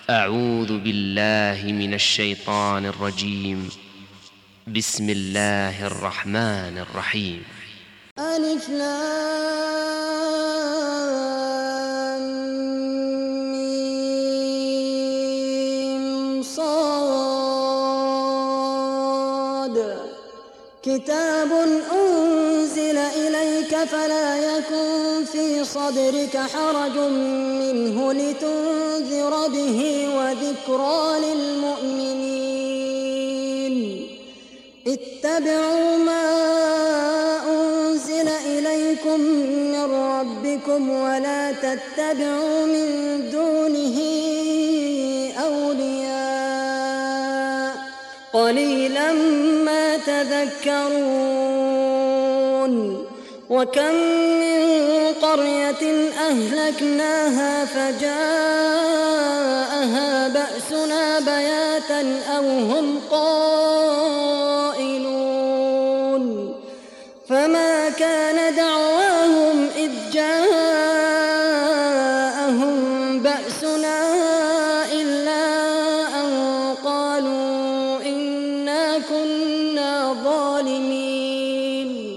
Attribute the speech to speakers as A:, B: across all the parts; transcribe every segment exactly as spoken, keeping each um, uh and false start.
A: أعوذ بالله من الشيطان الرجيم. بسم الله الرحمن الرحيم.
B: ألف لام ميم صاد. كتاب أنزل إليك فلا يكن في صدرك حرج منه لتنذر به وذكرى للمؤمنين. اتبعوا ما أنزل إليكم من ربكم ولا تتبعوا من دونه أولياء قليلا ما تذكرون. وكم من قرية أهلكناها فجاءها بأسنا بياتا أو هم قائلون. فما كان دعواهم إذ جاءهم بأسنا إلا أن قالوا إنا كنا ظالمين.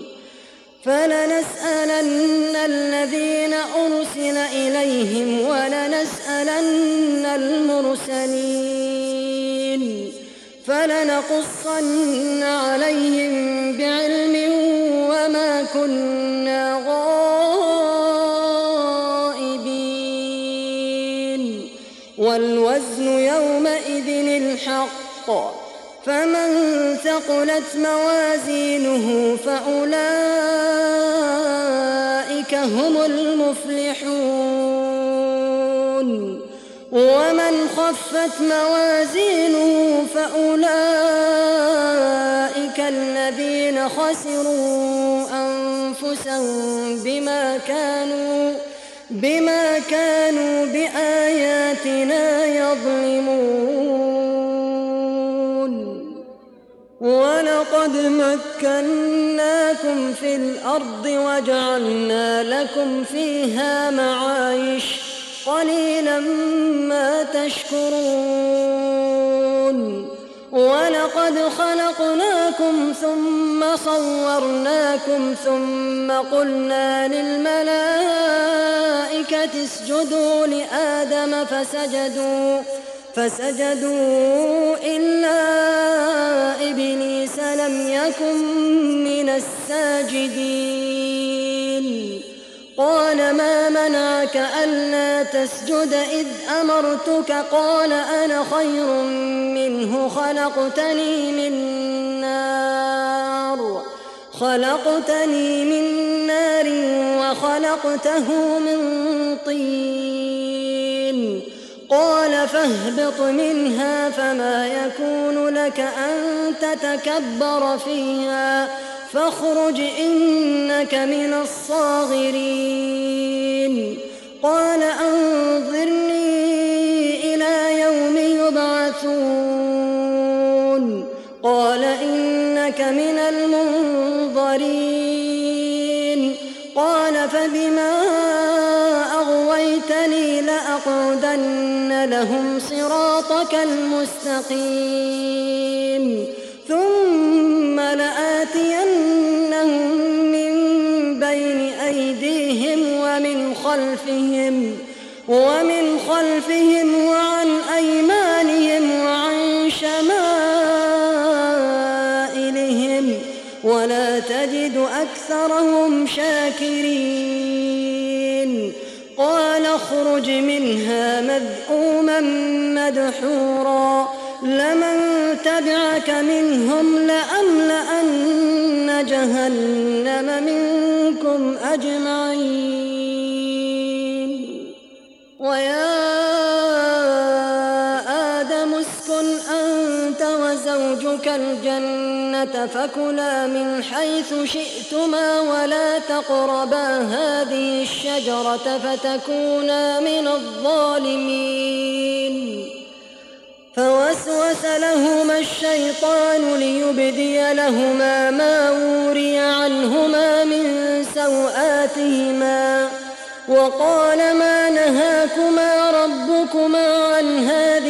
B: فلنسألن الذين أرسل إليهم ولنسألن المرسلين فلنقصن عليهم بعلم وما كنا غائبين. والوزن يومئذ الحق فمن ثقلت موازينه فأولئك هم المفلحون. ومن خفت موازينه فأولئك الذين خسروا أنفسهم بما كانوا بما كانوا بآياتنا يظلمون. ولقد مكناكم في الأرض وجعلنا لكم فيها معايش قليلا ما تشكرون. ولقد خلقناكم ثم صورناكم ثم قلنا للملائكة اسجدوا لآدم فسجدوا فسجدوا إلا إبليس لم يكن من الساجدين. قال ما منعك ألا تسجد إذ أمرتك؟ قال أنا خير منه خلقتني من نار خلقتني من نار وخلقته من طين. قال فاهبط منها فما يكون لك أن تتكبر فيها فاخرج إنك من الصاغرين. قال أنظرني إلى يوم يبعثون. قال إنك من المنظرين. قال فبما أغويتني لأقعدن لهم صراطك المستقيم ثم لآتينهم من بين أيديهم ومن خلفهم ومن خلفهم وعن أيمانهم وعن شمائلهم ولا تجد أكثرهم شاكرين. قال اخرج منها مذءوما مدحورا لمن تبعك منهم لأملأن جهنم منكم أجمعين. ويا آدم اسكن أنت وزوجك الجنة فكلا من حيث شئتما ولا تقربا هذه الشجرة فتكونا من الظالمين. فوسوس لهما الشيطان ليبدي لهما ما وري عنهما من سوآتهما وقال ما نهاكما ربكما عن هذه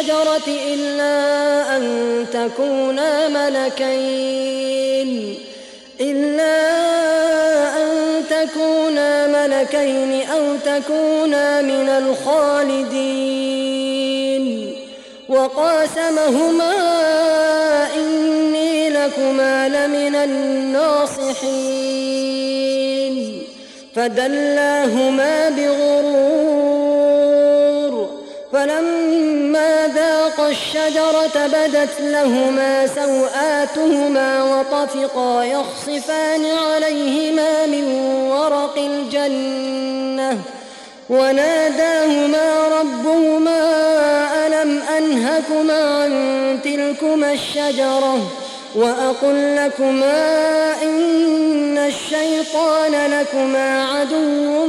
B: الشجرة إلا أن تكونا ملكين إلا أن تكونا ملكين أو تكونا من الخالدين وقاسمهما إني لكما لمن الناصحين فدلاهما بغرور فلما ذاقا الشجرة بدت لهما سوآتهما وطفقا يخصفان عليهما من ورق الجنة وناداهما ربهما ألم أنهكما عن تلكما الشجرة وأقل لكما إن الشيطان لكما عدو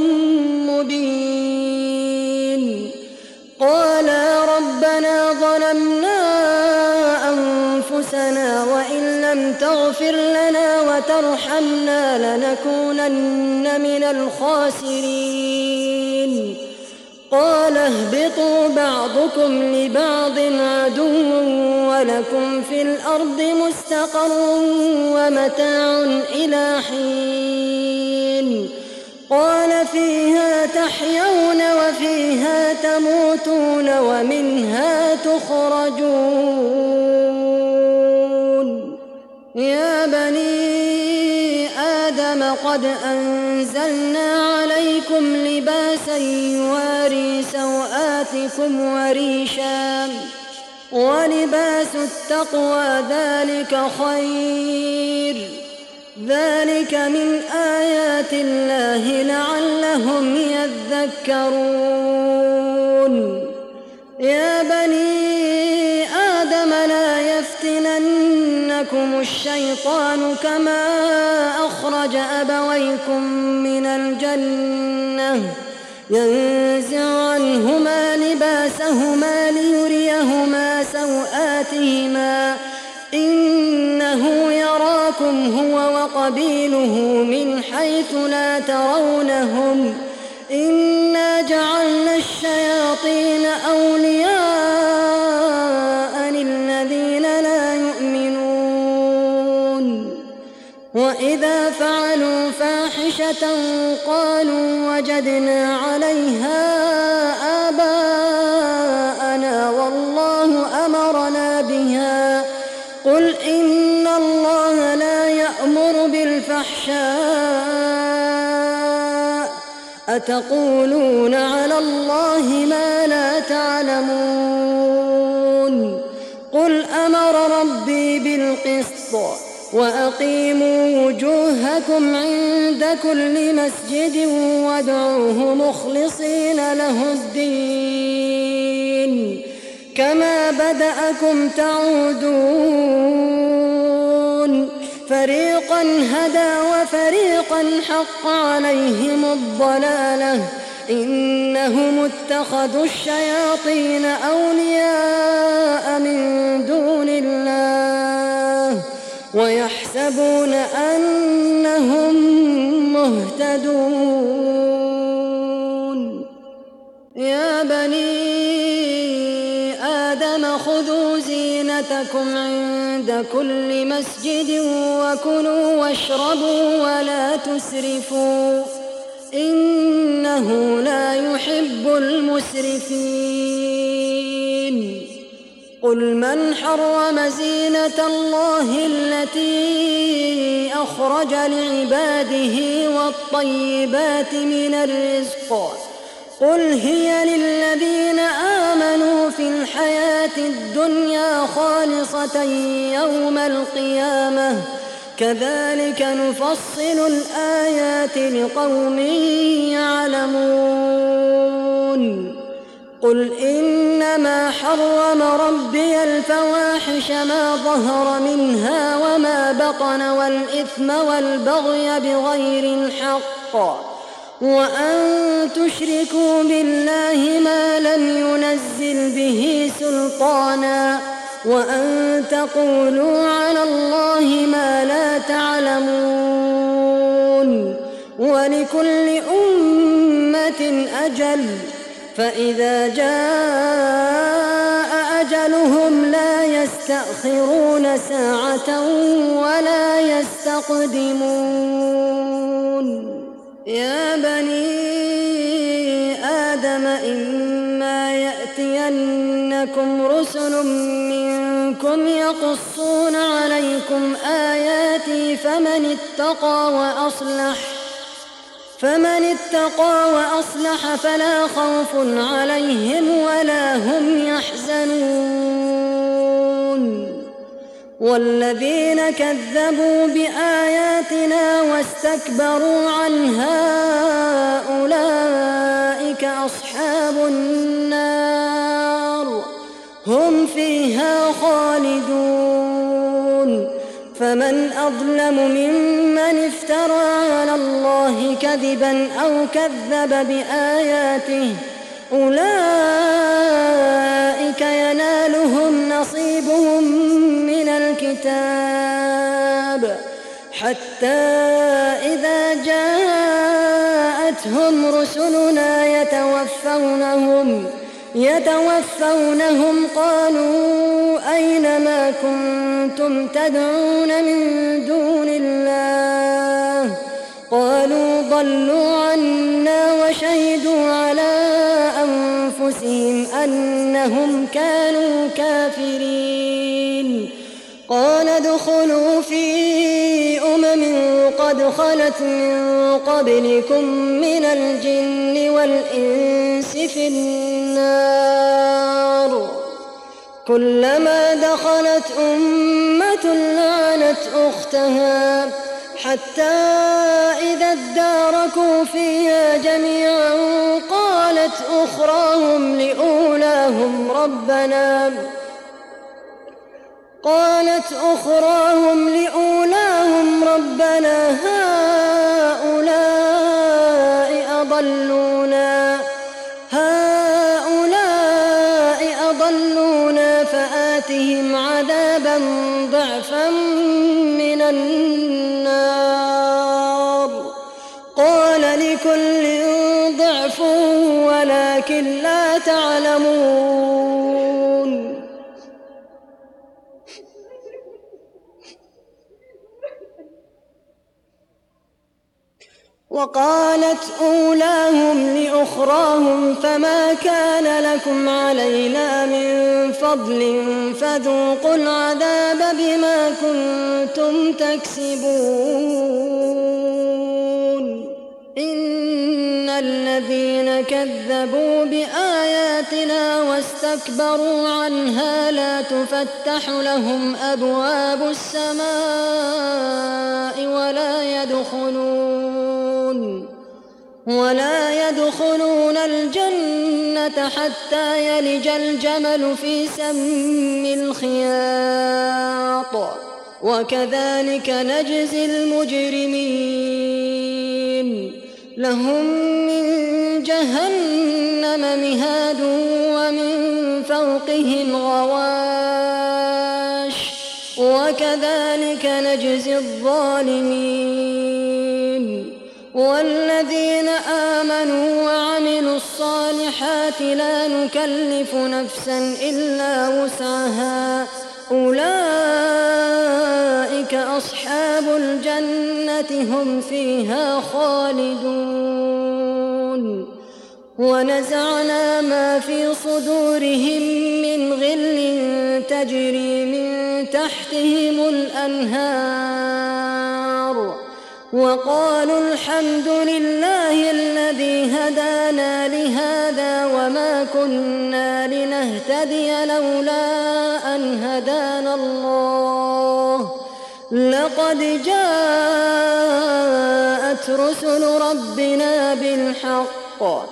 B: مبين قالا ربنا ظلمنا أنفسنا وإن لم تغفر لنا وترحمنا لنكونن من الخاسرين قال اهبطوا بعضكم لبعض عدو ولكم في الأرض مستقر ومتاع إلى حين قال فيها تحيون وفيها تموتون ومنها تخرجون يا بني آدم قد أنزلنا عليكم لباسا يواري سوآتكم وريشا ولباس التقوى ذلك خير ذلك من آيات الله لعلهم يذكرون يا بني آدم لا يفتننكم الشيطان كما أخرج أبويكم من الجنة ينزع عنهما لباسهما ليريهما سوآتهما إنه يراكم هو وقبيله من حيث لا ترونهم إنا جعلنا الشياطين أولياء للذين لا يؤمنون وإذا فعلوا فاحشة قالوا وجدنا عليها آباءنا والله أمرنا بها قل إن الله لا يأمر بالفحشاء أتقولون على الله ما لا تعلمون قل أمر ربي بالقسط وأقيموا وجوهكم عند كل مسجد وادعوه مخلصين له الدين كما بدأكم تعودون فريقا هدى وفريقا حق عليهم الضلالة إنهم اتخذوا الشياطين أولياء من دون الله ويحسبون أنهم مهتدون يا بني آدم خذوا زينتكم عند كل مسجد وكلوا واشربوا ولا تسرفوا إنه لا يحب المسرفين قل من حرم زينة الله التي أخرج لعباده والطيبات من الرزق قل هي للذين آمنوا في الحياة الدنيا خالصة يوم القيامة كذلك نفصل الآيات لقوم يعلمون قل إنما حرم ربي الفواحش ما ظهر منها وما بطن والإثم والبغي بغير الحق وأن تشركوا بالله ما لم ينزل به سلطانا وأن تقولوا على الله ما لا تعلمون ولكل أمة أجل فإذا جاء يستأخرون ساعة ولا يستقدمون. يا بني آدم إما يأتينكم رسل منكم يقصون عليكم آياتي فمن اتقى وأصلح فمن اتقى وأصلح فلا خوف عليهم ولا هم يحزنون. والذين كذبوا بآياتنا واستكبروا عنها أولئك أصحاب النار هم فيها خالدون. فمن أظلم ممن افترى على الله كذبا أو كذب بآياته أولئك ينالهم نصيبهم من الكتاب حتى إذا جاءتهم رسلنا يتوفونهم يتوفونهم قالوا أين ما كنتم تدعون من دون الله قالوا ضلوا عنا وشهدوا على أنفسهم أنهم كانوا كافرين. قال ادخلوا في أمم قد خلت من قبلكم من الجن والإنس في النار كلما دخلت أمة لعنت أختها حتى إذا اداركوا فيها جميعا قالت أخراهم لأولاهم ربنا قالت أخراهم لأولاهم ربنا هؤلاء أضلونا هؤلاء أضلونا فآتهم عذابا ضعفا من النار قال لكل ضعف ولكن لا تعلمون. وقالت أولاهم لأخراهم فما كان لكم علينا من فضل فذوقوا العذاب بما كنتم تكسبون. إن الذين كذبوا بآياتنا واستكبروا عنها لا تفتح لهم أبواب السماء ولا يدخلون ولا يدخلون الجنة حتى يلج الجمل في سم الخياط وكذلك نجزي المجرمين. لهم من جهنم مهاد ومن فوقهم غواش وكذلك نجزي الظالمين. والذين آمنوا وعملوا الصالحات لا نكلف نفسا إلا وسعها أولئك أصحاب الجنة هم فيها خالدون. ونزعنا ما في صدورهم من غل تجري من تحتهم الأنهار وقالوا الحمد لله الذي هدانا لهذا وما كنا لنهتدي لولا أن هدانا الله لقد جاءت رسل ربنا بالحق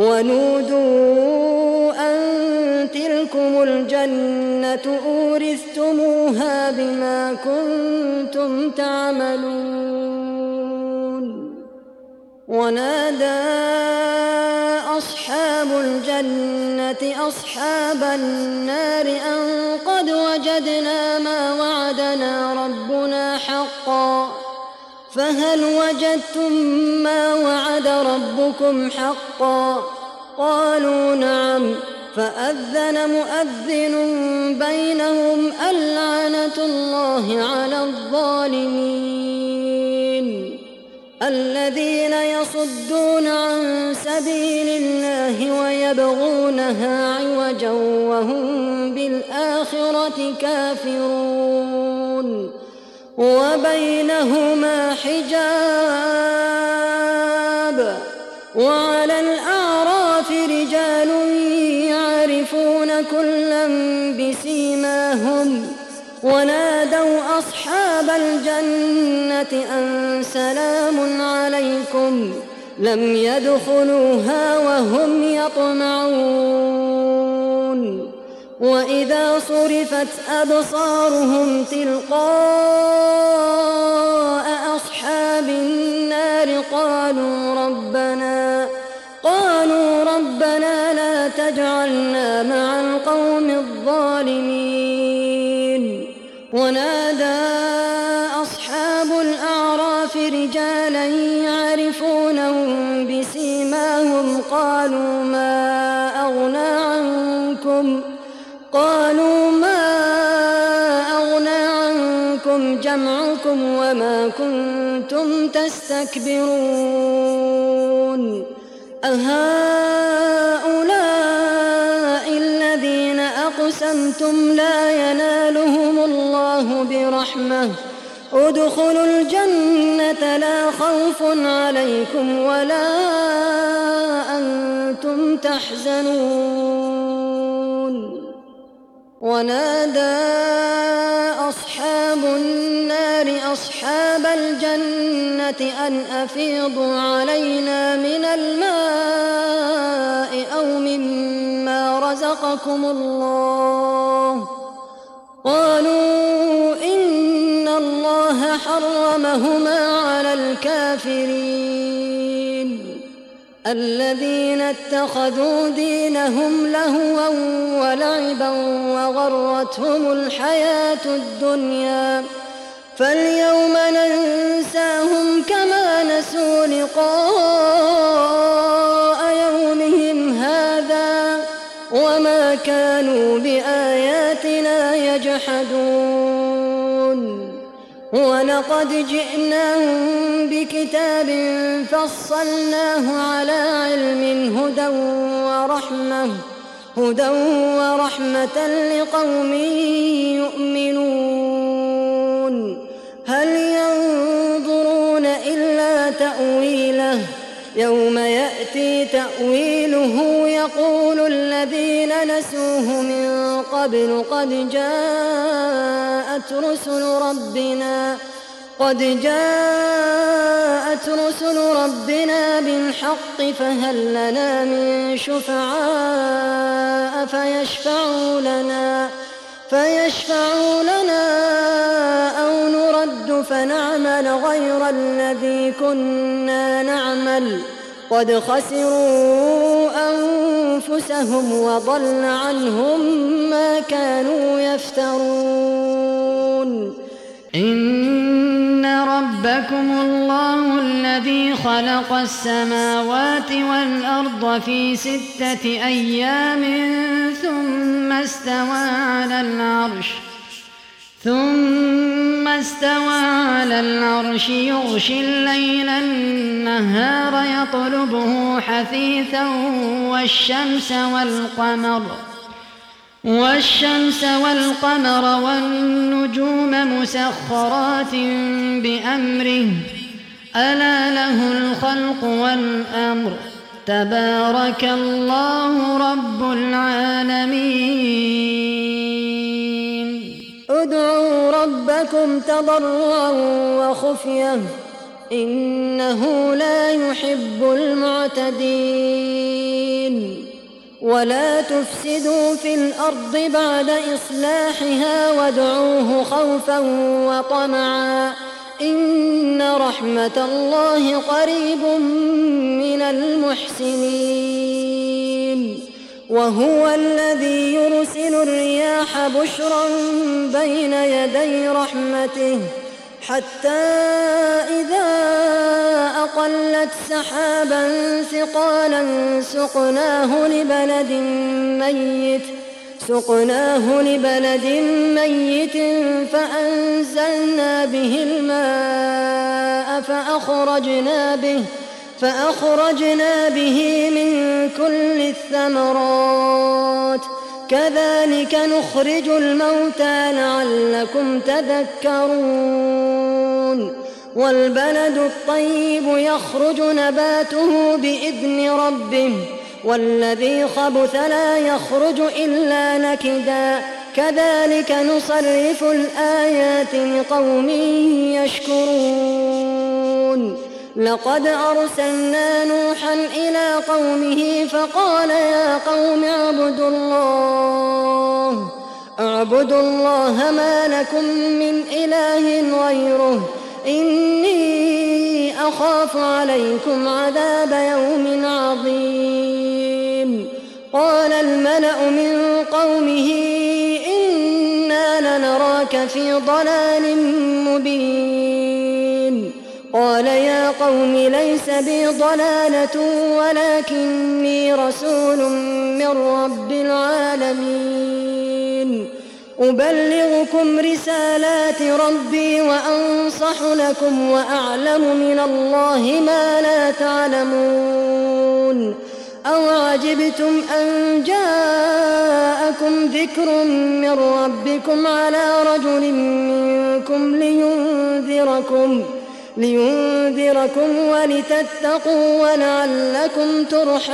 B: ونودوا أن تلكم الجنة أورثتموها بما كنتم تعملون. ونادى أصحاب الجنة أصحاب النار أن قد وجدنا ما وعدنا ربنا حقا فهل وجدتم ما وعد ربكم حقا؟ قالوا نعم فأذن مؤذن بينهم اللعنة الله على الظالمين الذين يصدون عن سبيل الله ويبغونها عوجا وهم بالآخرة كافرون وبينهما حجاب وعلى الأعراف رجال يعرفون كلا بسيماهم ونادوا أصحاب الجنة أن سلام عليكم لم يدخلوها وهم يطمعون وإذا صرفت أبصارهم تلقاء أصحاب النار قالوا ربنا قالوا ربنا لا تجعلنا مع القوم الظالمين ونادى أصحاب الأعراف رجالا يعرفونهم بسيماهم قالوا ما أغنى عنكم قالوا ما أغنى عنكم جمعكم وما كنتم تستكبرون أهؤلاء الذين أقسمتم لا ينالهم الله برحمة ادخلوا الجنة لا خوف عليكم ولا أنتم تحزنون ونادى أصحاب النار أصحاب الجنة أن أفيضوا علينا من الماء أو مما رزقكم الله قالوا إن الله حرمهما على الكافرين الذين اتخذوا دينهم لهوا ولعبا وغرتهم الحياة الدنيا فاليوم ننساهم كما نسوا لقاء يومهم هذا وما كانوا بآياتنا يجحدون ولقد جئناهم بكتاب فصلناه على علم هدى ورحمة هدى ورحمة لقوم يؤمنون هل ينظرون إلا تأويله يوم يأتي تأويله يقول الذين نسوه من قبل قد جاءت رسل ربنا قد جاءت رسل ربنا بالحق فهل لنا من شفعاء فيشفعوا لنا فيشفعوا لنا أو نرد فنعمل غير الذي كنا نعمل قد خسروا أنفسهم وضل عنهم ما كانوا يفترون
C: إن ربكم الله الذي خلق السماوات والأرض في ستة أيام ثم استوى على العرش ثم استوى على العرش يغشي الليل النهار يطلبه حثيثا والشمس والقمر والشمس والقمر والنجوم مسخرات بأمره ألا له الخلق والأمر تبارك الله رب العالمين
B: ادعوا ربكم تضرعا وخفية إنه لا يحب المعتدين ولا تفسدوا في الأرض بعد إصلاحها وادعوه خوفا وطمعا إن رحمة الله قريب من المحسنين وهو الذي يرسل الرياح بشرا بين يدي رحمته حتى إذا أقلت سحابا ثقالا سقناه لبلد ميت سقناه لبلد ميت فأنزلنا به الماء فأخرجنا به فأخرجنا به من كل الثمرات كذلك نخرج الموتى لعلكم تذكرون والبلد الطيب يخرج نباته بإذن ربه والذي خبث لا يخرج إلا نكدا كذلك نصرف الآيات لقوم يشكرون لقد أرسلنا نوحا إلى قومه فقال يا قوم اعبدوا الله اعبدوا الله ما لكم من إله غيره إني أخاف عليكم عذاب يوم عظيم قال الملأ من قومه إنا لنراك في ضلال مبين قال يا قوم ليس بي ضلالة ولكني رسول من رب العالمين أبلغكم رسالات ربي وأنصح لكم وأعلم من الله ما لا تعلمون أوعجبتم أن جاءكم ذكر من ربكم على رجل منكم لينذركم لينذركم ولتتقوا ولعلكم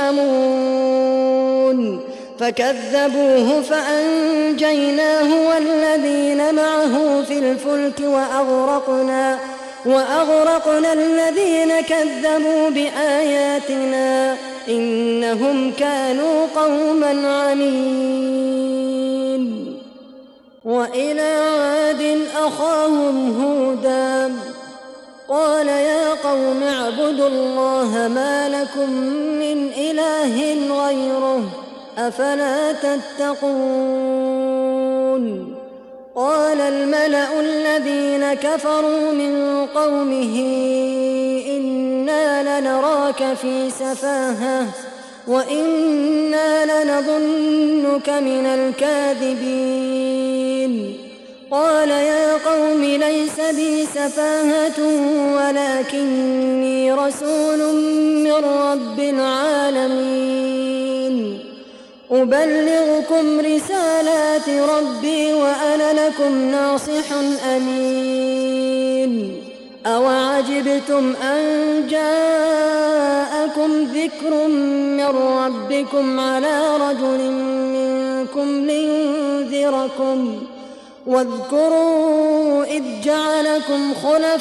B: ترحمون فكذبوه فأنجيناه والذين معه في الفلك وأغرقنا وأغرقنا الذين كذبوا بآياتنا إنهم كانوا قوما عمين وإلى عاد أخاهم هودا قال يا قوم اعبدوا الله ما لكم من إله غيره أفلا تتقون قال الملأ الذين كفروا من قومه إنا لنراك في سفاهة وإنا لنظنك من الكاذبين قال يا قوم ليس بي سفاهة ولكني رسول من رب العالمين أبلغكم رسالات ربي وأنا لكم ناصح أمين أوعجبتم أن جاءكم ذكر من ربكم على رجل منكم لينذركم واذكروا إذ جعلكم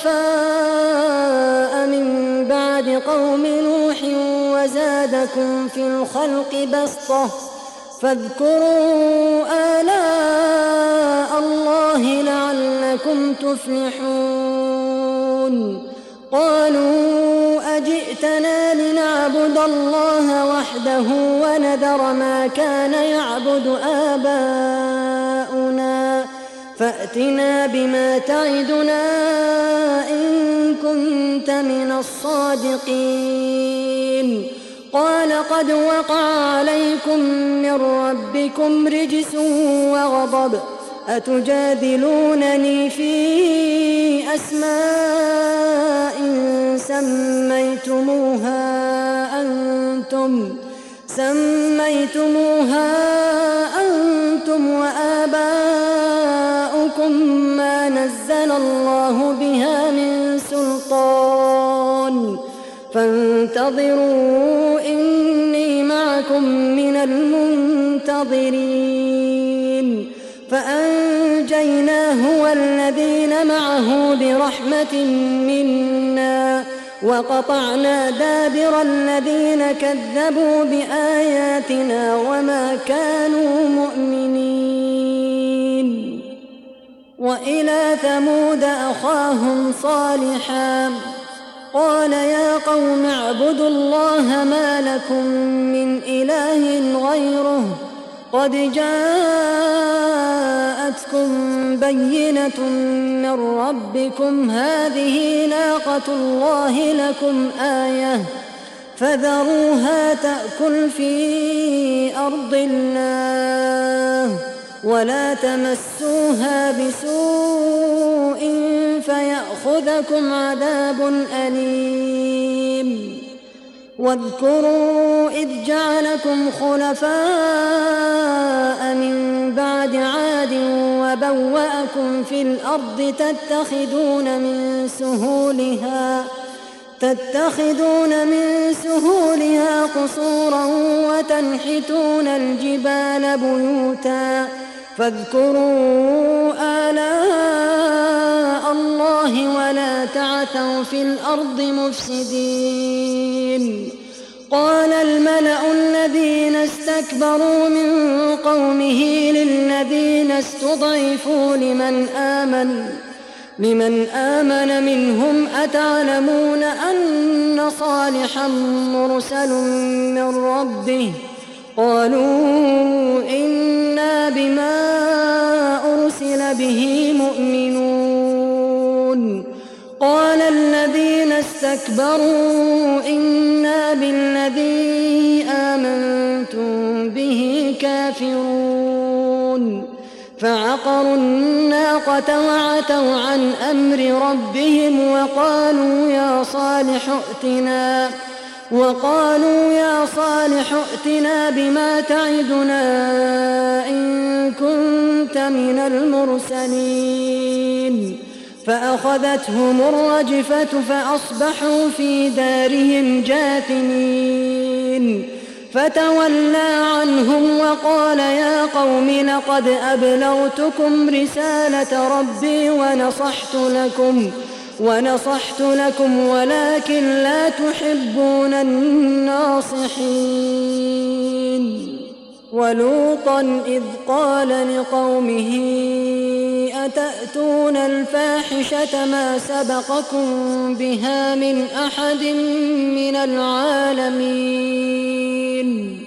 B: خلفاء من بعد قوم نوح وزادكم في الخلق بسطة فاذكروا آلاء الله لعلكم تفلحون قالوا أجئتنا لنعبد الله وحده ونذر ما كان يعبد آباؤنا فأتنا بما تعدنا إن كنت من الصادقين قال قد وقع عليكم من ربكم رجس وغضب أتجادلونني في أسماء سميتموها أنتم سميتموها أنتم وآباؤكم ما نزل الله بها من سلطان فانتظروا إني معكم من المنتظرين فأنجيناه والذين معه برحمة منا وقطعنا دابر الذين كذبوا بآياتنا وما كانوا مؤمنين وإلى ثمود أخاهم صالحا قال يا قوم اعبدوا الله ما لكم من إله غيره قد جاءتكم بينة من ربكم هذه ناقة الله لكم آية فذروها تأكل في أرض الله ولا تمسوها بسوء فيأخذكم عذاب أليم واذكروا إذ جعلكم خلفاء من بعد عاد وبوأكم في الأرض تتخذون من سهولها تتخذون من سهولها قصورا وتنحتون الجبال بيوتا فاذكروا آلاء الله ولا تعثوا في الأرض مفسدين قال الملأ الذين استكبروا من قومه للذين استضعفوا لمن آمن لمن آمن منهم أتعلمون أن صالحا مرسل من ربه قالوا إنا بما أرسل به مؤمنون قال الذين استكبروا إنا بالذي آمنتم به كافرون فعقروا الناقة وعتوا عن أمر ربهم وقالوا يا صالح ائتنا وقالوا يا صالح ائتنا بما تعدنا إن كنت من المرسلين فأخذتهم الرجفة فأصبحوا في دارهم جاثمين فتولى عنهم وقال يا قوم لقد أبلغتكم رسالة ربي ونصحت لكم ونصحت لكم ولكن لا تحبون الناصحين ولوطا إذ قال لقومه أتأتون الفاحشة ما سبقكم بها من أحد من العالمين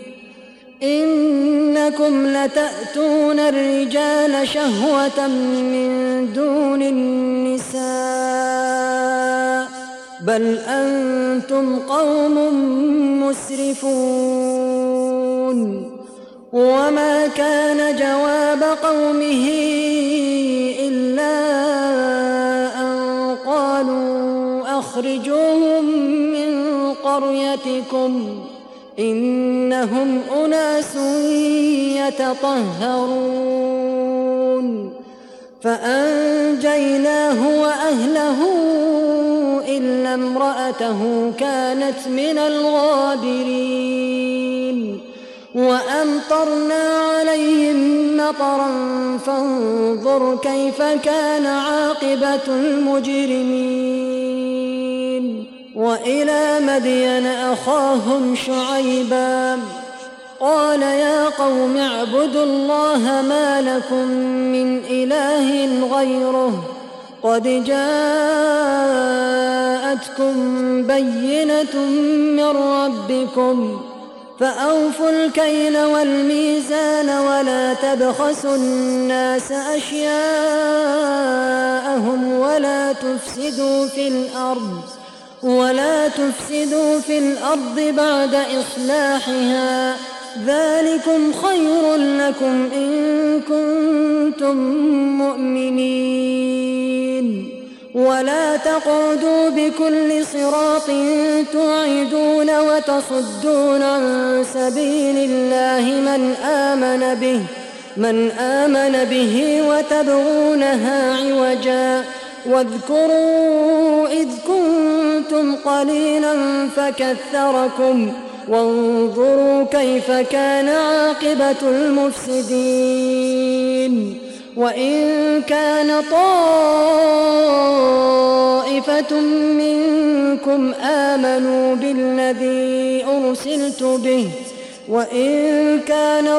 B: إنكم لتأتون الرجال شهوة من دون النساء بل أنتم قوم مسرفون وما كان جواب قومه إلا أن قالوا أخرجوهم من قريتكم إنهم أناس يتطهرون فأنجيناه وأهله إلا امرأته كانت من الغابرين وأمطرنا عليهم مطرا فانظر كيف كان عاقبة المجرمين وإلى مدين أخاهم شعيبا قال يا قوم اعبدوا الله ما لكم من إله غيره قد جاءتكم بينة من ربكم فأوفوا الكيل والميزان ولا تبخسوا الناس أشياءهم ولا تفسدوا في الأرض ولا تفسدوا في الأرض بعد إصلاحها ذلكم خير لكم إن كنتم مؤمنين ولا تقعدوا بكل صراط توعدون وتصدون عن سبيل الله من آمن به من آمن به وتبغونها عوجا واذكروا إذ كنتم قليلا فكثركم وانظروا كيف كان عاقبة المفسدين وإن كان طائفة منكم آمنوا بالذي أرسلت به وإن كان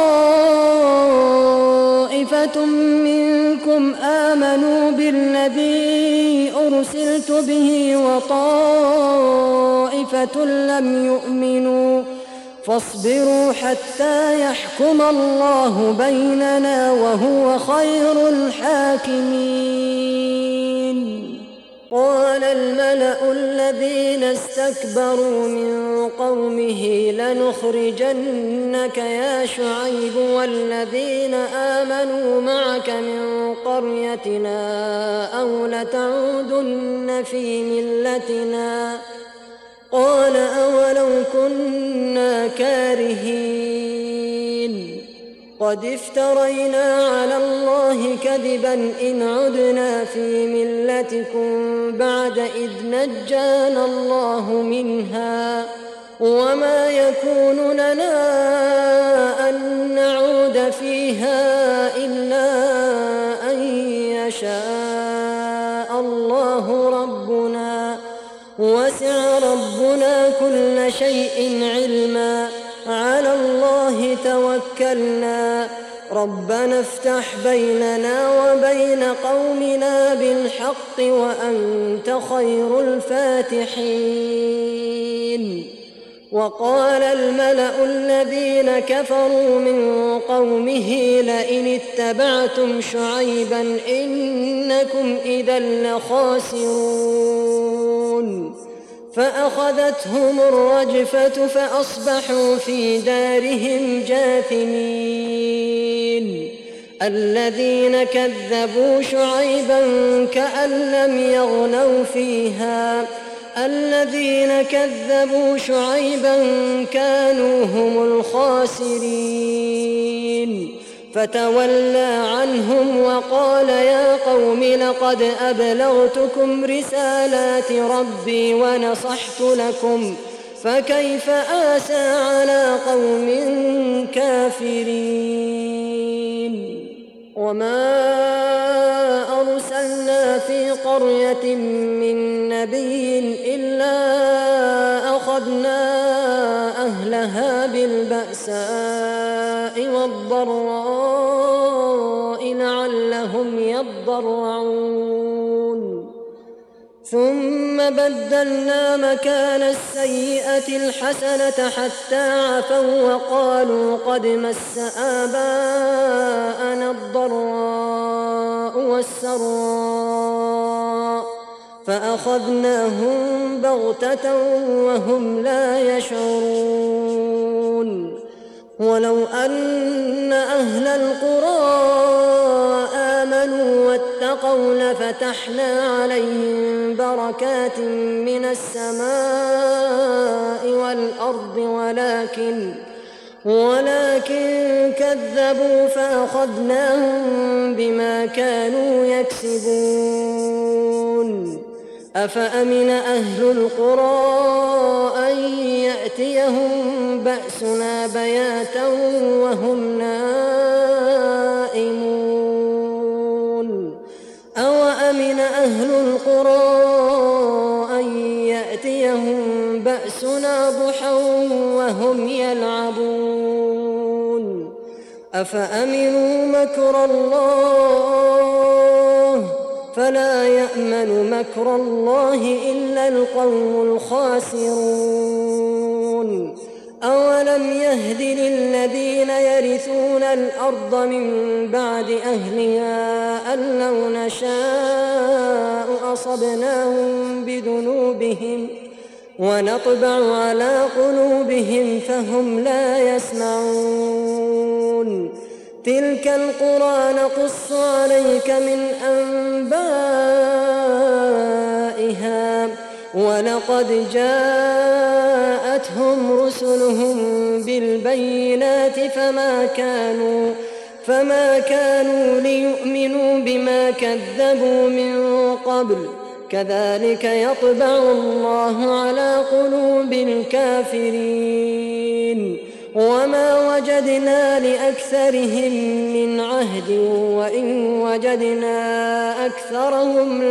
B: طائفة منكم آمنوا بالذي أرسلت به وطائفة لم يؤمنوا فاصبروا حتى يحكم الله بيننا وهو خير الحاكمين. قال الملأ الذين استكبروا من قومه لنخرجنك يا شعيب والذين آمنوا معك من قريتنا أو لتعودن في ملتنا. قال أولو كنا كارهين قد افترينا على الله كذبا إن عدنا في ملتكم بعد إذ نجانا الله منها وما يكون لنا أن نعود فيها إلا أن يشاء الله ربنا وسع ربنا كل شيء علما على الله توكلنا ربنا افتح بيننا وبين قومنا بالحق وأنت خير الفاتحين. وقال الملأ الذين كفروا من قومه لئن اتبعتم شعيبا إنكم إذا لخاسرون. فأخذتهم الرجفة فأصبحوا في دارهم جاثمين. الذين كذبوا شعيبا كأن لم يغنوا فيها الذين كذبوا شعيبا كانوا هم الخاسرين. فتولى عنهم وقال يا قوم لقد أبلغتكم رسالات ربي ونصحت لكم فكيف آسى على قوم كافرين. وما أرسلنا في قرية من نبي إلا أخذنا أهلها بالبأساء والضراء لعلهم يضرعون. ثم بدلنا مكان السيئة الحسنة حتى عفوا وقالوا قد مس آباءنا الضراء والسراء فأخذناهم بغتة وهم لا يشعرون. ولو أن أهل القرى آمنوا واتقوا لفتحنا عليهم بركات من السماء والأرض ولكن ولكن كذبوا فأخذناهم بما كانوا يكسبون. أفأمن أهل القرى أن يأتيهم بأسنا بياتا وهم نائمون. أوأمن أهل القرى أن يأتيهم بأسنا ضحى وهم يلعبون. أفأمنوا مكر الله فلا يأمن مكر الله إلا القوم الخاسرون. أولم يهد للذين يرثون الأرض من بعد أهلها أن لو نشاء أصبناهم بذنوبهم ونطبع على قلوبهم فهم لا يسمعون. تلك القرى نقص عليك من أنبائها ولقد جاءتهم رسلهم بالبينات فما كانوا فما كانوا ليؤمنوا بما كذبوا من قبل كذلك يطبع الله على قلوب الكافرين. وما وجدنا لأكثرهم من عهد وإن وجدنا أكثرهم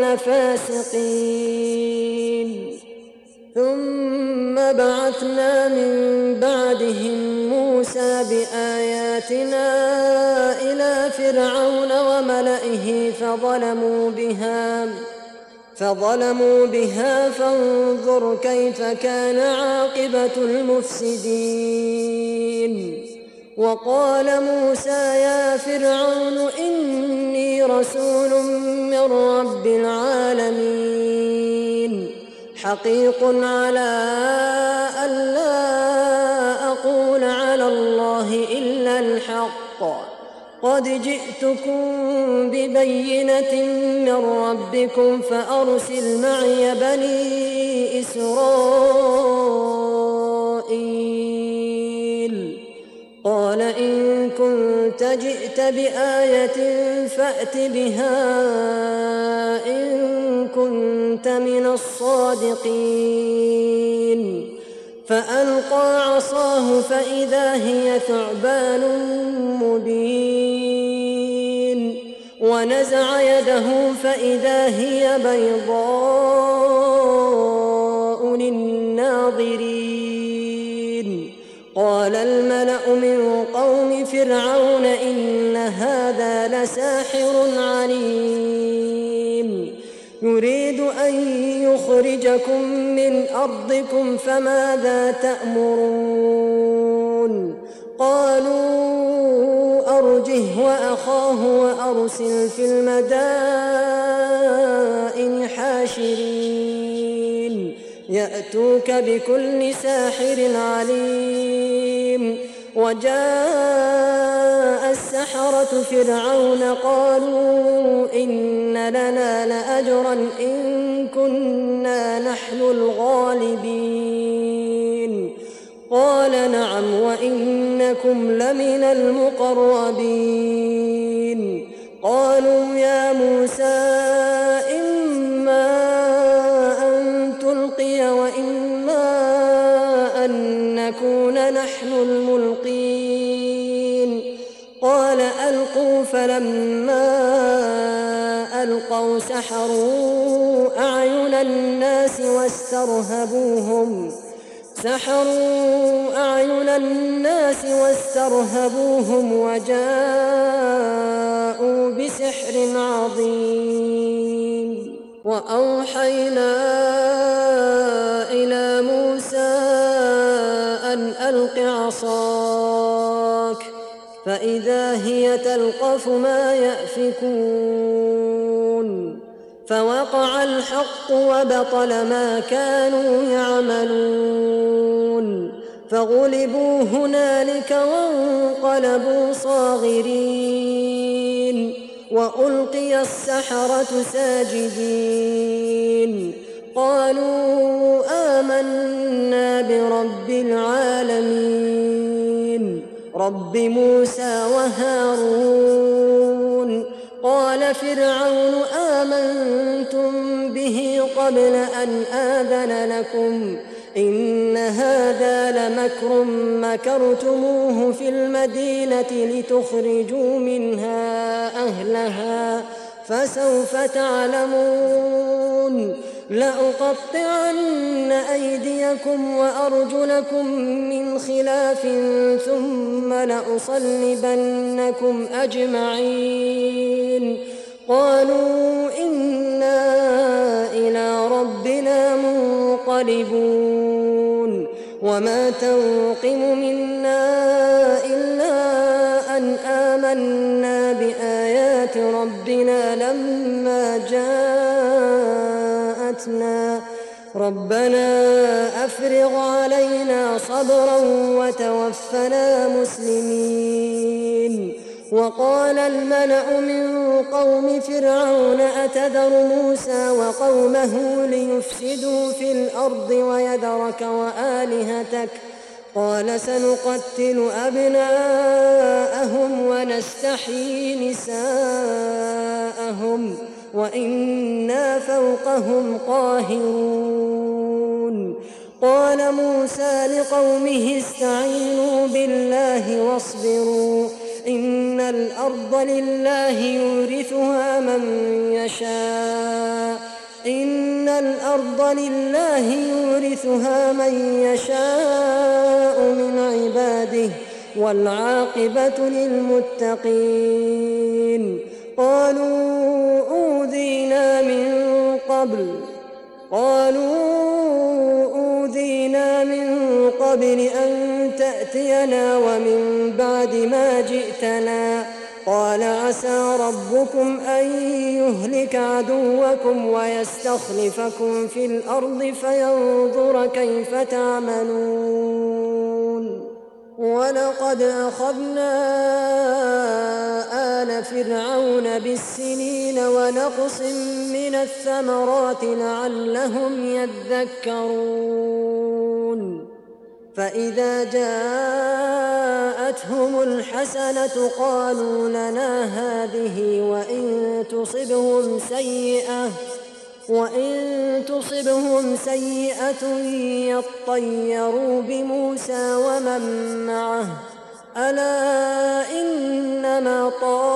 B: لفاسقين. ثم بعثنا من بعدهم موسى بآياتنا إلى فرعون وملئه فظلموا بها فظلموا بها فانظر كيف كان عاقبة المفسدين. وقال موسى يا فرعون إني رسول من رب العالمين حقيق على ألا أقول على الله إلا الحق قد جئتكم ببينة من ربكم فأرسل معي بني إسرائيل. قال إن كنت جئت بآية فأت بها إن كنت من الصادقين. فألقى عصاه فإذا هي ثعبان مبين ونزع يده فإذا هي بيضاء للناظرين. قال الملأ من قوم فرعون إن هذا لساحر عليم يريد أن يخرجكم من أرضكم فماذا تأمرون؟ قالوا أرجه وأخاه وأرسل في المدائن حاشرين يأتوك بكل ساحر عليم. وجاء السحرة فرعون قالوا إن لنا لأجرا إن كنا نحن الغالبين. قال نعم وإنكم لمن المقربين. قالوا يا موسى إما أن تلقي وإما أن نكون نحن الملقين. قال ألقوا فلما ألقوا سحروا أعين الناس واسترهبوهم سحروا أعين الناس واسترهبوهم وجاءوا بسحر عظيم. وأوحينا إلى موسى أن ألق عصاك فإذا هي تلقف ما يأفكون. فوقع الحق وبطل ما كانوا يعملون فغلبوا هنالك وانقلبوا صاغرين. وألقي السحرة ساجدين قالوا آمنا برب العالمين رب موسى وهارون. قال فرعون آمنتم به قبل أن آذن لكم إن هذا لمكر مكرتموه في المدينة لتخرجوا منها أهلها فسوف تعلمون. لأقطعن أيديكم وأرجلكم من خلاف ثم لأصلبنكم أجمعين. قالوا إنا إلى ربنا منقلبون. وما تنقم منا إلا أن آمنا بآيات ربنا لما جاءتنا ربنا أفرغ علينا صبرا وتوفنا مسلمين. وقال الملأ من قوم فرعون أتذر موسى وقومه ليفسدوا في الأرض ويذرك وآلهتك قال سنقتل أبناءهم ونستحيي نساءهم وإنا فوقهم قاهرون. قال موسى لقومه استعينوا بالله واصبروا إن الأرض لله يورثها من يشاء إن الأرض لله يورثها من يشاء من عباده والعاقبة للمتقين. قالوا أوذينا من قبل قالوا أوذينا من قبل أن تأتينا ومن بعد ما جئتنا قال عسى ربكم أن يهلك عدوكم ويستخلفكم في الأرض فينظر كيف تعملون ولقد أخذنا آل فرعون بالسنين ونقص من الثمرات لعلهم يذكرون فإذا جاءتهم الحسنة قالوا لنا هذه وإن تصبهم سيئة وإن تصبهم سيئة يطيروا بموسى ومن معه ألا إنما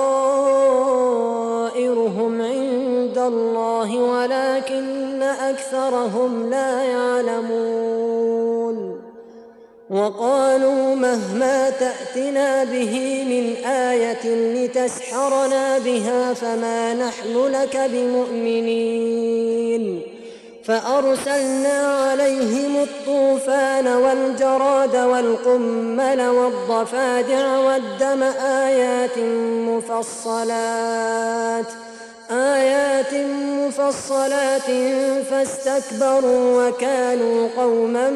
B: طائرهم عند الله ولكن أكثرهم لا يعلمون وقالوا مهما تأتنا به من آية لتسحرنا بها فما نحن لك بمؤمنين فأرسلنا عليهم الطوفان والجراد والقمل والضفادع والدم آيات مفصلات آيات مفصلات فاستكبروا وكانوا قوما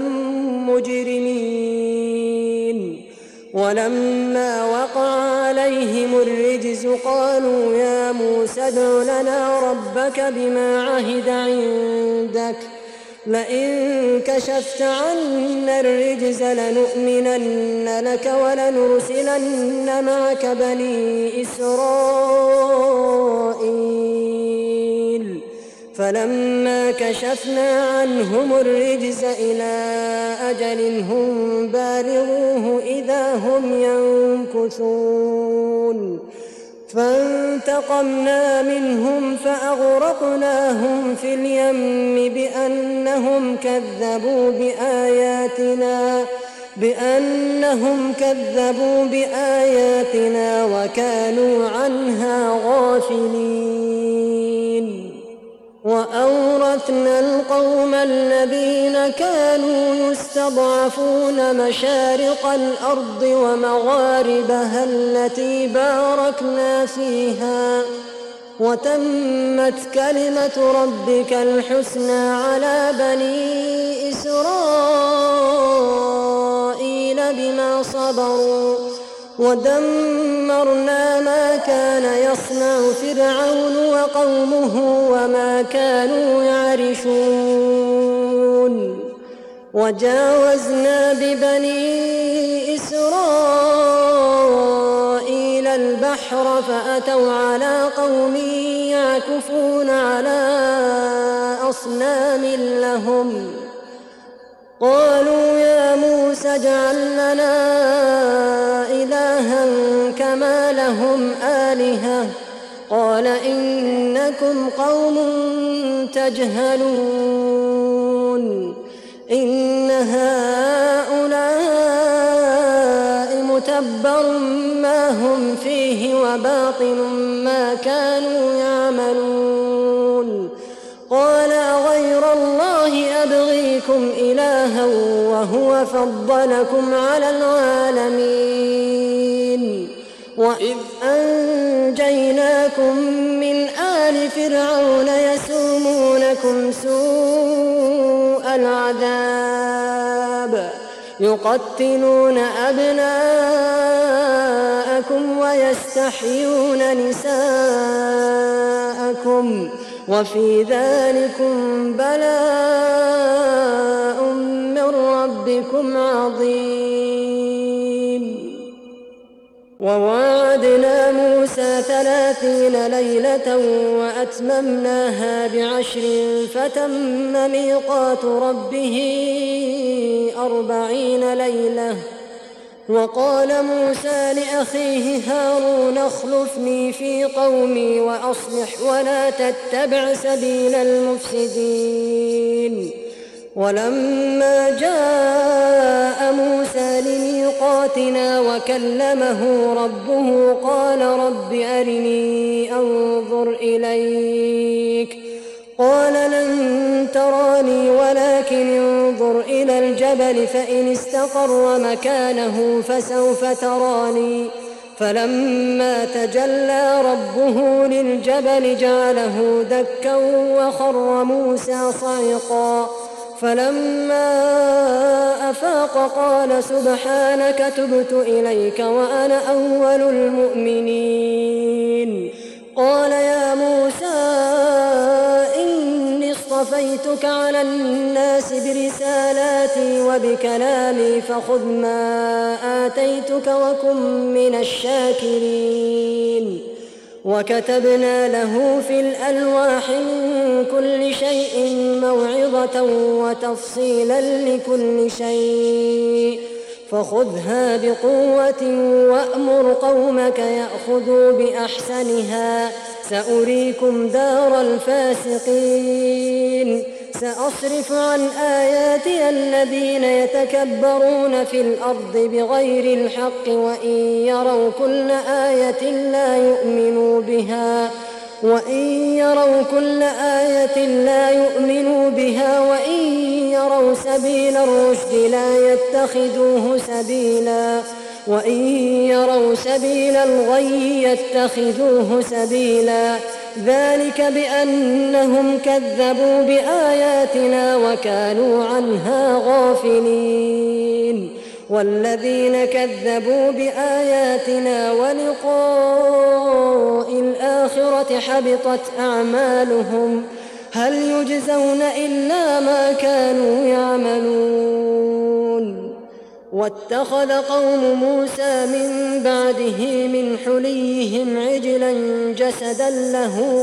B: مجرمين ولما وقع عليهم الرجز قالوا يا موسى ادع لنا ربك بما عهد عندك لئن كشفت عنا الرجز لنؤمنن لك ولنرسلن معك بني إسرائيل فلما كشفنا عنهم الرجز إلى أجل هم بالغوه إذا هم ينكثون فانتقمنا منهم فأغرقناهم في اليم بأنهم كذبوا بآياتنا بأنهم كذبوا بآياتنا وكانوا عنها غافلين وأورثنا القوم الذين كانوا يستضعفون مشارق الأرض ومغاربها التي باركنا فيها وتمت كلمة ربك الحسنى على بني إسرائيل بما صبروا ودمرنا ما كان يصنع فرعون وقومه وما كانوا يعرشون وجاوزنا ببني إسرائيل البحر فأتوا على قوم يعكفون على أصنام لهم قالوا يا موسى اجعل لنا إلها كما لهم آلهة قال إنكم قوم تجهلون إن هؤلاء متبر ما هم فيه وباطل ما كانوا يعملون قال غير الله أبغيكم إلها وهو فضلكم على العالمين وإذ أنجيناكم من آل فرعون يسومونكم سوء العذاب يقتلون أبناءكم ويستحيون نساءكم وفي ذلكم بلاء من ربكم عظيم وواعدنا موسى ثلاثين ليلة وأتممناها بعشر فتم ميقات ربه أربعين ليلة وقال موسى لأخيه هارون اخلفني في قومي وأصلح ولا تتبع سبيل المفسدين ولما جاء موسى لميقاتنا وكلمه ربه قال رب أرني أنظر إليك قال لن تراني ولكن انظر إلى الجبل فإن استقر مكانه فسوف تراني فلما تجلى ربه للجبل جعله دكا وخر موسى صعقا فلما أفاق قال سبحانك تبت إليك وأنا أول المؤمنين. قال يا موسى إني اصطفيتك على الناس برسالاتي وبكلامي فخذ ما آتيتك وكن من الشاكرين. وكتبنا له في الألواح من كل شيء موعظة وتفصيلا لكل شيء فخذها بقوة وأمر قومك يأخذوا بأحسنها سأريكم دار الفاسقين. سأصرف عن آياتي الذين يتكبرون في الأرض بغير الحق وإن يروا كل آية لا يؤمنوا بها وإن يروا كل آية لا يؤمنوا بها وإن يروا سبيل الرشد لا يتخذوه سبيلا وإن يروا سبيل الغي يتخذوه سبيلا ذلك بأنهم كذبوا بآياتنا وكانوا عنها غافلين. والذين كذبوا بآياتنا ولقاء الآخرة حبطت أعمالهم هل يجزون إلا ما كانوا يعملون. واتخذ قوم موسى من بعده من حليهم عجلا جسدا له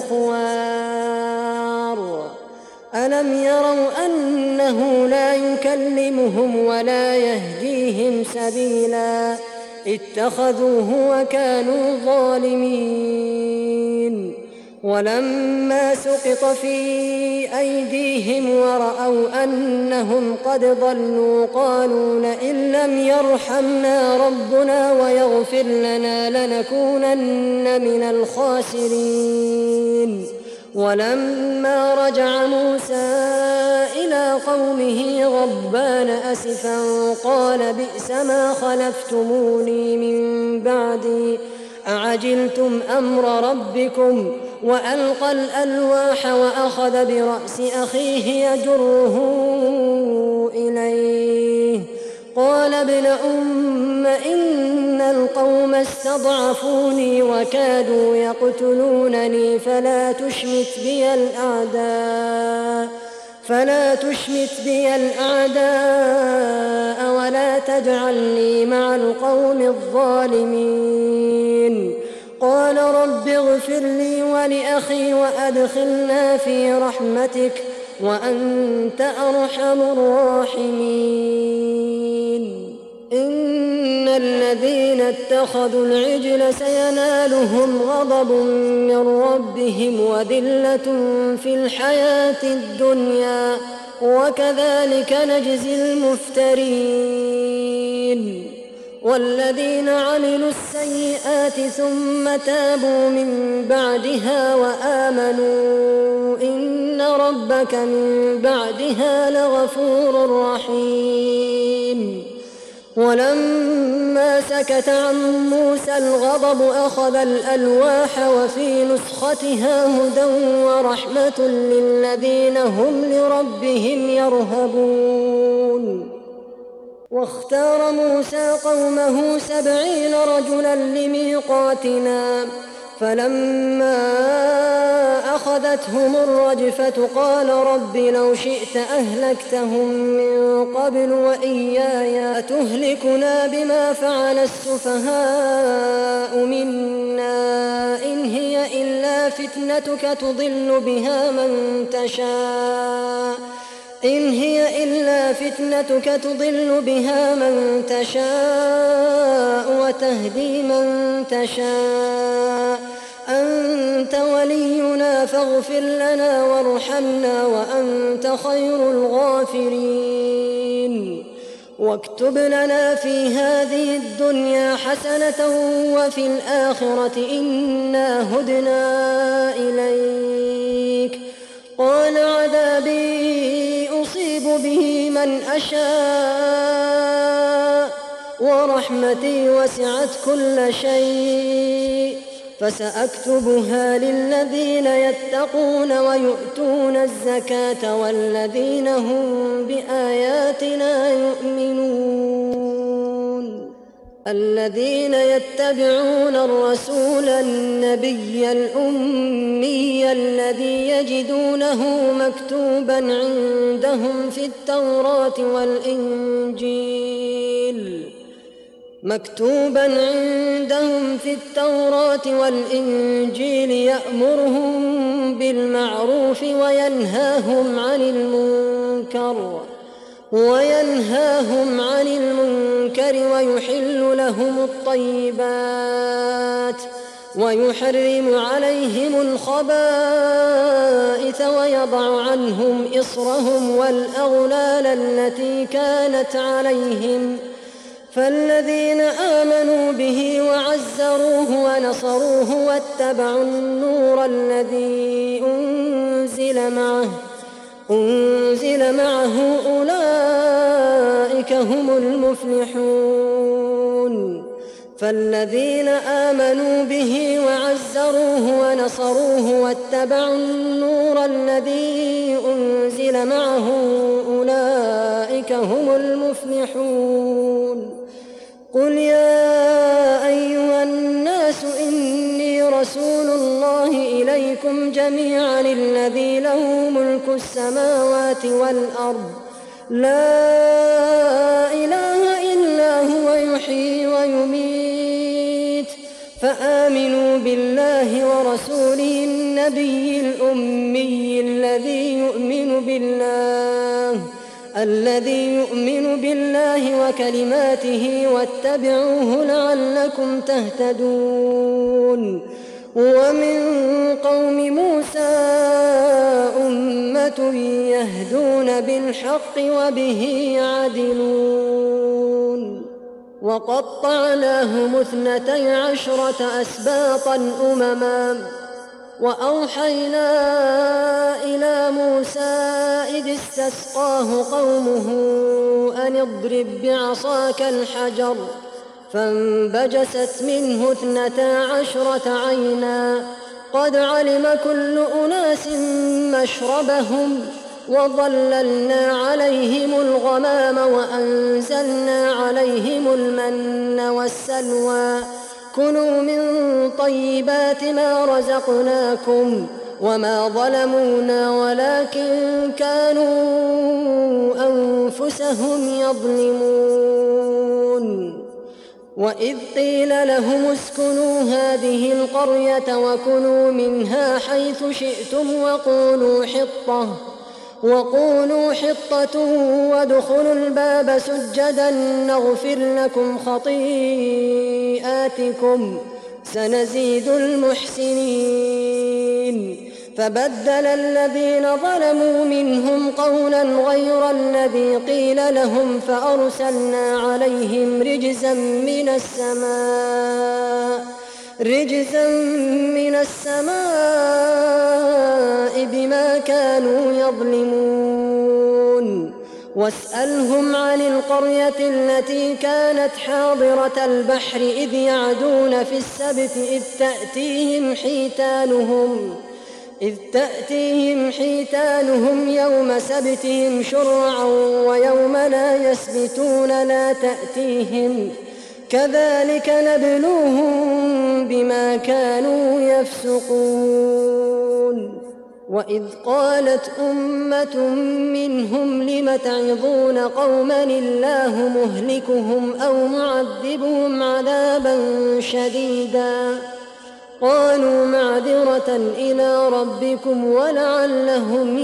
B: خوار ألم يروا أنه لا يكلمهم ولا يهديهم سبيلا اتخذوه وكانوا ظالمين. ولما سقط في أيديهم ورأوا أنهم قد ضلوا قالوا لئن لم يرحمنا ربنا ويغفر لنا لنكونن من الخاسرين. ولما رجع موسى إلى قومه غضبان أسفا قال بئس ما خلفتموني من بعدي أعجلتم أمر ربكم وألقى الألواح وأخذ برأس أخيه يجره إليه قال ابن أم إن القوم استضعفوني وكادوا يقتلونني فلا تشمت بي الأعداء فلا تشمت بي الأعداء ولا تجعلني مع القوم الظالمين. قال رب اغفر لي ولأخي وأدخلنا في رحمتك وأنت أرحم الراحمين. إن الذين اتخذوا العجل سينالهم غضب من ربهم وذلة في الحياة الدنيا وكذلك نجزي المفترين. والذين عملوا السيئات ثم تابوا من بعدها وآمنوا إن ربك من بعدها لغفور رحيم. ولما سكت عن موسى الغضب أخذ الألواح وفي نسختها هدى ورحمة للذين هم لربهم يرهبون. واختار موسى قومه سبعين رجلا لميقاتنا فلما أخذتهم الرجفة قال رب لو شئت أهلكتهم من قبل وإياي أتهلكنا بما فعل السفهاء منا إن هي إلا فتنتك تضل بها من تشاء إن هي إلا فتنتك تضل بها من تشاء وتهدي من تشاء أنت ولينا فاغفر لنا وارحمنا وأنت خير الغافرين. واكتب لنا في هذه الدنيا حسنة وفي الآخرة إنا هدنا إليك قال عذاب من أشاء ورحمتي وسعت كل شيء فسأكتبها للذين يتقون ويؤتون الزكاة والذين هم بآياتنا يؤمنون الذين يتبعون الرسول النبي الأمي الذي يجدونه مكتوبا عندهم في التوراة والإنجيل مكتوبا عندهم في التوراة والإنجيل يأمرهم بالمعروف وينهاهم عن المنكر وينهاهم عن المنكر ويحل لهم الطيبات ويحرم عليهم الخبائث ويضع عنهم إصرهم والأغلال التي كانت عليهم فالذين آمنوا به وعزروه ونصروه واتبعوا النور الذي أنزل معه أنزل معه أولئك هم المفلحون فالذين آمنوا به وعزروه ونصروه واتبعوا النور الذي أنزل معه أولئك هم المفلحون قل يا أيها الناس إني رسول الله إليكم جميعا الذي له ملك السماوات والأرض لا إله إلا هو يحيي ويميت فآمنوا بالله ورسوله النبي الأمي الذي يؤمن بالله الذي يؤمن بالله وكلماته واتبعوه لعلكم تهتدون ومن قوم موسى أمة يهدون بالحق وبه يعدلون وقطعناهم اثنتي عشرة أسباطا أمما وأوحينا إلى موسى إذ استسقاه قومه أن اضرب بعصاك الحجر فانبجست منه اثنتا عشرة عينا قد علم كل أناس مشربهم وظللنا عليهم الغمام وأنزلنا عليهم المن والسلوى كلوا من طيبات ما رزقناكم وما ظلمونا ولكن كانوا أنفسهم يظلمون وإذ قيل لهم اسكنوا هذه القرية وكلوا منها حيث شئتم وقولوا حطة وقولوا حطة وادخلوا الباب سجدا نغفر لكم خطيئاتكم سنزيد المحسنين فبدل الذين ظلموا منهم قولا غير الذي قيل لهم فأرسلنا عليهم رجزا من السماء رجزا من السماء بما كانوا يظلمون واسألهم عن القرية التي كانت حاضرة البحر إذ يعدون في السبت إذ تأتيهم حيتانهم إذ تأتيهم حيتانهم يوم سبتهم شرعا ويوم لا يسبتون لا تأتيهم كذلك نبلوهم بما كانوا يفسقون وإذ قالت أمة منهم لم تعظون قوما الله مهلكهم أو معذبهم عذابا شديدا قالوا معذرة إلى ربكم ولعلهم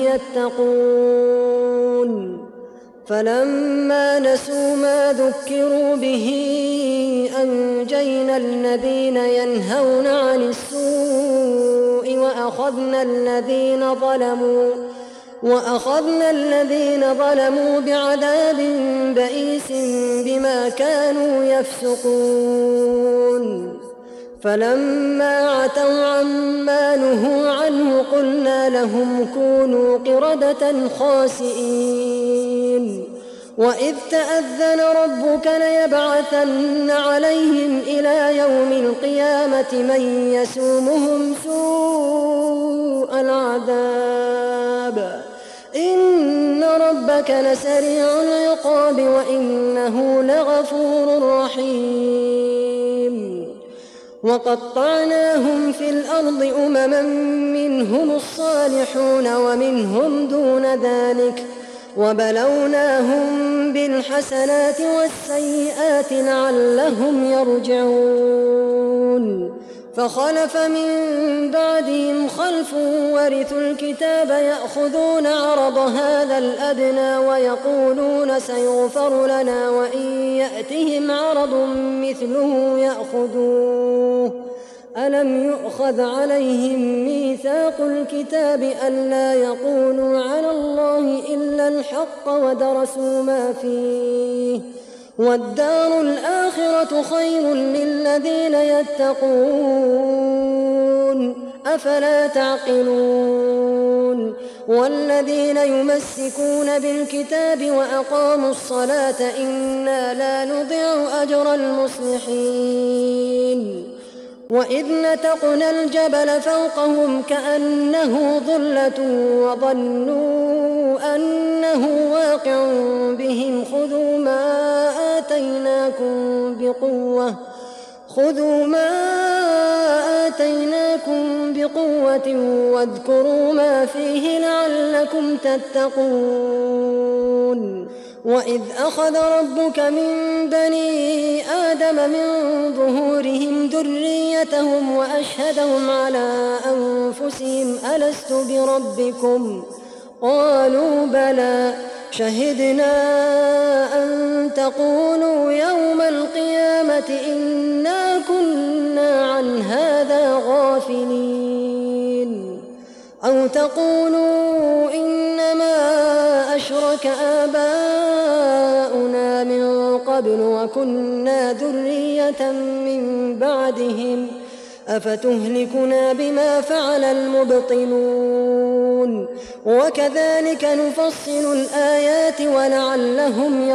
B: يتقون فلما نسوا ما ذكروا به أنجينا الذين ينهون عن السوء وأخذنا الذين ظلموا وأخذنا الذين ظلموا بعذاب بئيس بما كانوا يفسقون فلما عتوا عما نهوا عنه قلنا لهم كونوا قردة خاسئين وإذ تأذن ربك ليبعثن عليهم إلى يوم القيامة من يسومهم سوء العذاب إن ربك لسريع العقاب وإنه لغفور رحيم وقطعناهم في الأرض أمما منهم الصالحون ومنهم دون ذلك وبلوناهم بالحسنات والسيئات لعلهم يرجعون فخلف من بعدهم خلف ورثوا الكتاب يأخذون عرض هذا الأدنى ويقولون سيغفر لنا وإن يأتهم عرض مثله يأخذوه ألم يؤخذ عليهم ميثاق الكتاب ألا يقولوا على الله إلا الحق ودرسوا ما فيه والدار الآخرة خير للذين يتقون أفلا تعقلون والذين يمسكون بالكتاب وأقاموا الصلاة إنا لا نضيع أجر المصلحين وإذ نتقنا الجبل فوقهم كأنه ظلة وظنوا أنه واقع بهم خذوا ما آتيناكم بقوة خذوا ما آتيناكم بقوة واذكروا ما فيه لعلكم تتقون وإذ أخذ ربك من بني آدم من ظهورهم ذريتهم وأشهدهم على أنفسهم ألست بربكم قالوا بلى شهدنا أن تقولوا يوم القيامة إنا كنا عن هذا غافلين أو تقولوا إنما أشرك آباؤنا من قبل وكنا ذرية من بعدهم أفتهلكنا بما فعل المبطلون وكذلك نفصل الآيات ولعلهم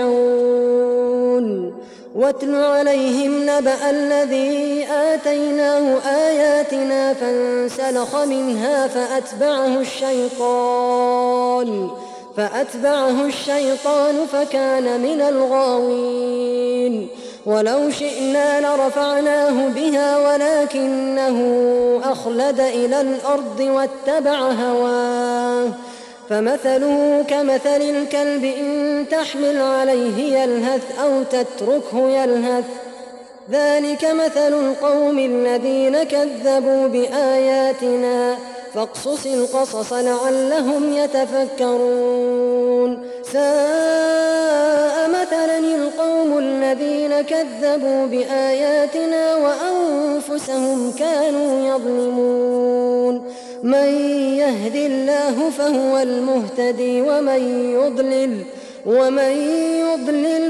B: يرجعون واتل عليهم نبأ الذي آتيناه آياتنا فانسلخ منها فأتبعه الشيطان فأتبعه الشيطان فكان من الغاوين ولو شئنا لرفعناه بها ولكنه أخلد إلى الأرض واتبع هواه فمثله كمثل الكلب إن تحمل عليه يلهث أو تتركه يلهث ذلك مثل القوم الذين كذبوا بآياتنا فاقصص القصص لعلهم يتفكرون ساء مثلا القوم الذين كذبوا بآياتنا وأنفسهم كانوا يظلمون من يهد الله فهو المهتدي ومن يضلل ومن يضلل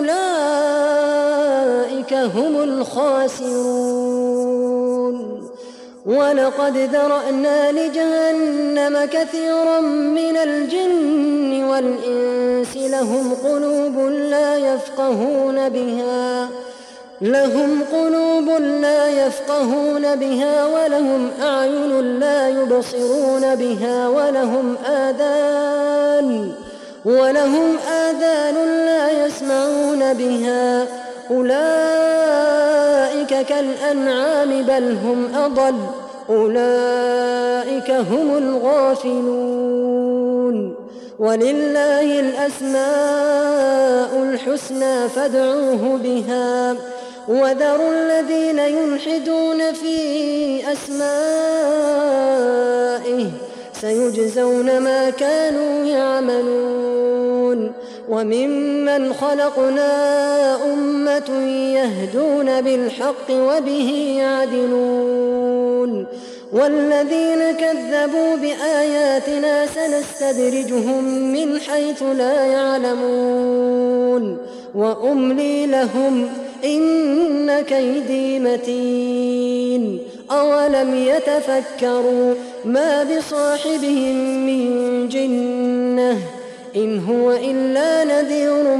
B: فأولئك هم الخاسرون ولقد ذرأنا لجهنم كثيرا من الجن والإنس لهم قلوب لا يفقهون بها لهم قلوب لا يفقهون بها ولهم أعين لا يبصرون بها ولهم آذان ولهم آذان لا يسمعون بها أولئك كالأنعام بل هم أضل أولئك هم الغافلون ولله الأسماء الحسنى فادعوه بها وذروا الذين يلحدون في أسمائه سيجزون ما كانوا يعملون وممن خلقنا أمة يهدون بالحق وبه يعدلون والذين كذبوا بآياتنا سنستدرجهم من حيث لا يعلمون وأملي لهم إن كيدي متين أولم يتفكروا ما بصاحبهم من جنة إن هو إلا نذير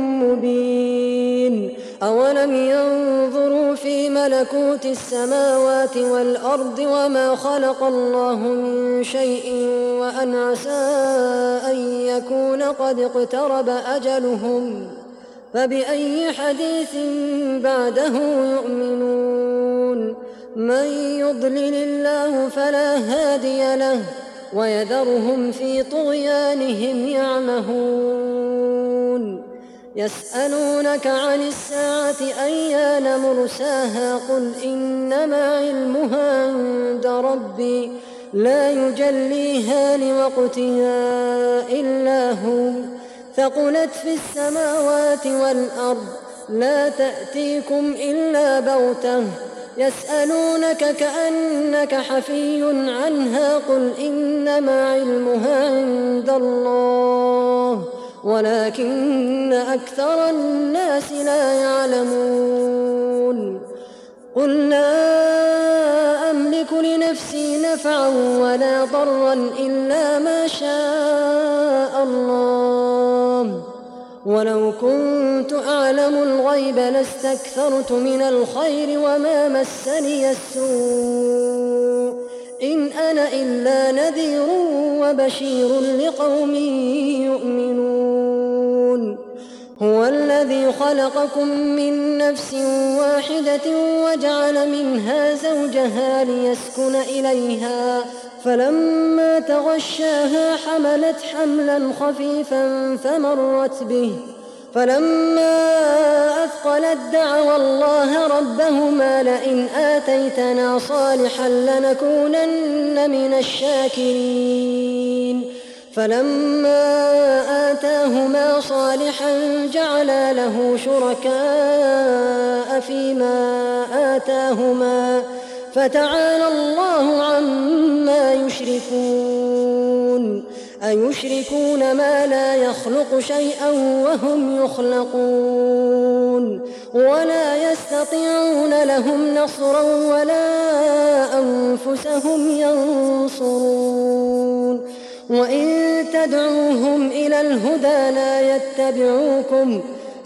B: مبين أولم ينظروا في ملكوت السماوات والأرض وما خلق الله من شيء وأن عسى أن يكون قد اقترب أجلهم فبأي حديث بعده يؤمنون من يضلل الله فلا هادي له ويذرهم في طغيانهم يعمهون يسألونك عن الساعة أيان مرساها قل إنما علمها عند ربي لا يجليها لوقتها إلا هو ثقلت في السماوات والأرض لا تأتيكم إلا بغتة يسألونك كأنك حفي عنها قل إنما علمها عند الله ولكن أكثر الناس لا يعلمون قل لا أملك لنفسي نفعا ولا ضرا إلا ما شاء الله ولو كنت أعلم الغيب لاستكثرت من الخير وما مسني السوء إن أنا إلا نذير وبشير لقوم يؤمنون هو الذي خلقكم من نفس واحدة وجعل منها زوجها ليسكن إليها فلما تغشاها حملت حملا خفيفا فمرت به فلما أثقلت دعوا الله ربهما لئن آتيتنا صالحا لنكونن من الشاكرين فلما آتاهما صالحا جعلا له شركاء فيما آتاهما فتعالى الله عما يشركون أيشركون ما لا يخلق شيئا وهم يخلقون ولا يستطيعون لهم نصرا ولا أنفسهم ينصرون وإن تدعوهم إلى الهدى لا يتبعوكم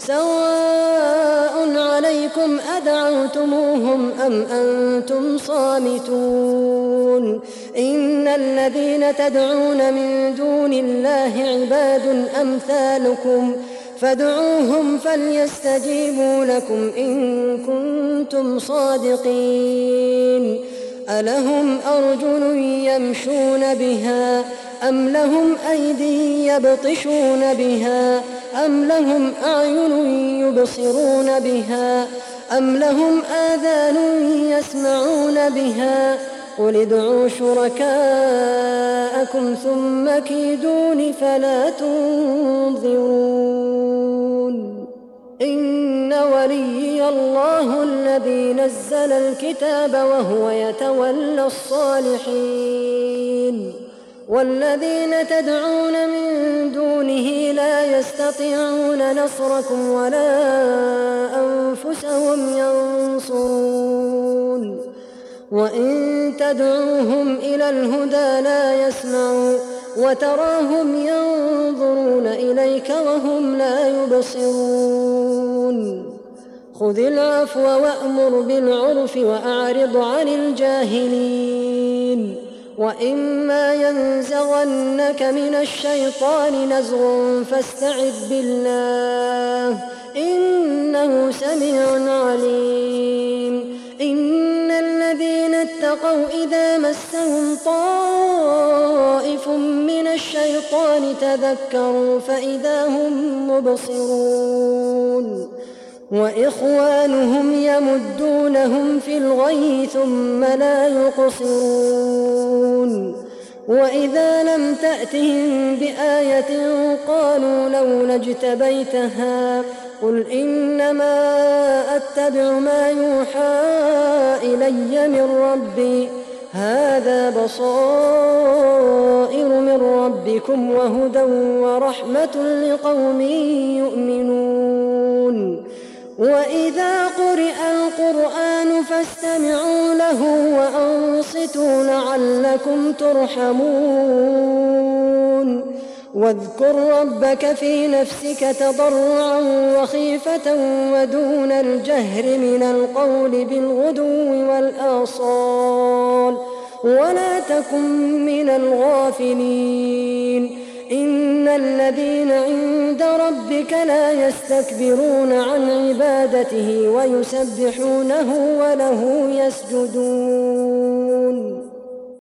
B: سواء عليكم أدعوتموهم أم أنتم صامتون إن الذين تدعون من دون الله عباد أمثالكم فادعوهم فليستجيبوا لكم إن كنتم صادقين ألهم أرجل يمشون بها أم لهم أيدي يبطشون بها أم لهم أعين يبصرون بها أم لهم آذان يسمعون بها قل ادعوا شركاءكم ثم كيدون فلا تنظرون إن وليي الله الذي نزل الكتاب وهو يتولى الصالحين والذين تدعون من دونه لا يستطيعون نصركم ولا أنفسهم ينصرون وإن تدعوهم إلى الهدى لا يسمعوا وتراهم ينظرون إليك وهم لا يبصرون خذ العفو وأمر بالعرف وأعرض عن الجاهلين وإما ينزغنك من الشيطان نزغ فاستعذ بالله إنه سميع عليم إن الذين اتقوا إذا مسهم طائف من الشيطان تذكروا فإذا هم مبصرون وإخوانهم يمدونهم في الغي ثم لا يقصرون وإذا لم تأتهم بآية قالوا لولا اجتبيتها قل إنما أتبع ما يوحى إلي من ربي هذا بصائر من ربكم وهدى ورحمة لقوم يؤمنون وإذا قرئ القرآن فاستمعوا له وأنصتوا لعلكم ترحمون واذكر ربك في نفسك تضرعا وخيفة ودون الجهر من القول بالغدو والآصال ولا تكن من الغافلين إن الذين عند ربك لا يستكبرون عن عبادته ويسبحونه وله يسجدون